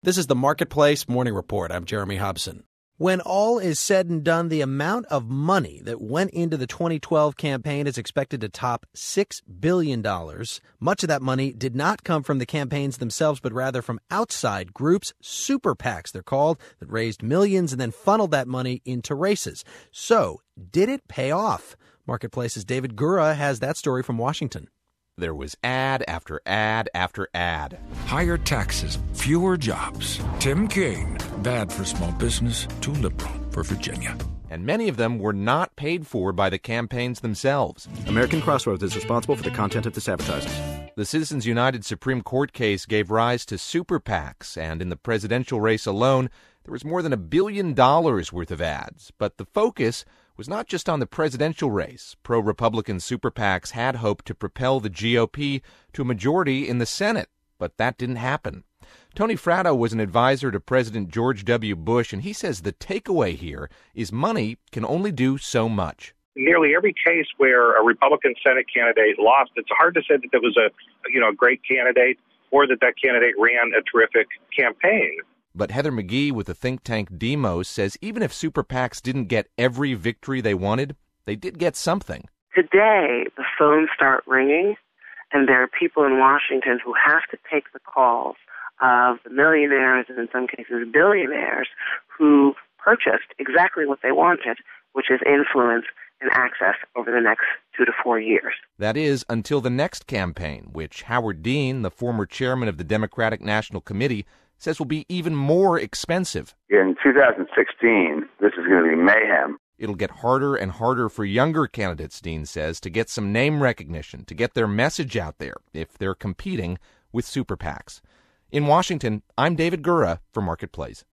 This is the Marketplace Morning Report. I'm Jeremy Hobson. When all is said and done, the amount of money that went into the 2012 campaign is expected to top $6 billion. Much of that money did not come from the campaigns themselves, but rather from outside groups, super PACs they're called, that raised millions and then funneled that money into races. So, did it pay off? Marketplace's David Gura has that story from Washington. There was ad after ad after ad. Higher taxes, fewer jobs. Tim Kaine, bad for small business, too liberal for Virginia. And many of them were not paid for by the campaigns themselves. American Crossroads is responsible for the content of this advertising. The Citizens United Supreme Court case gave rise to super PACs, and in the presidential race alone, there was more than $1 billion worth of ads. But the focus was not just on the presidential race. Pro-Republican super PACs had hoped to propel the GOP to a majority in the Senate, but that didn't happen. Tony Fratto was an advisor to President George W. Bush, and he says the takeaway here is money can only do so much. Nearly every case where a Republican Senate candidate lost, it's hard to say that there was a great candidate or that candidate ran a terrific campaign. But Heather McGhee with the think tank Demos says even if super PACs didn't get every victory they wanted, they did get something. Today, the phones start ringing, and there are people in Washington who have to take the calls of the millionaires and in some cases billionaires who purchased exactly what they wanted, which is influence and access over the next 2 to 4 years. That is, until the next campaign, which Howard Dean, the former chairman of the Democratic National Committee, says will be even more expensive. In 2016, this is going to be mayhem. It'll get harder and harder for younger candidates, Dean says, to get some name recognition, to get their message out there if they're competing with super PACs. In Washington, I'm David Gura for Marketplace.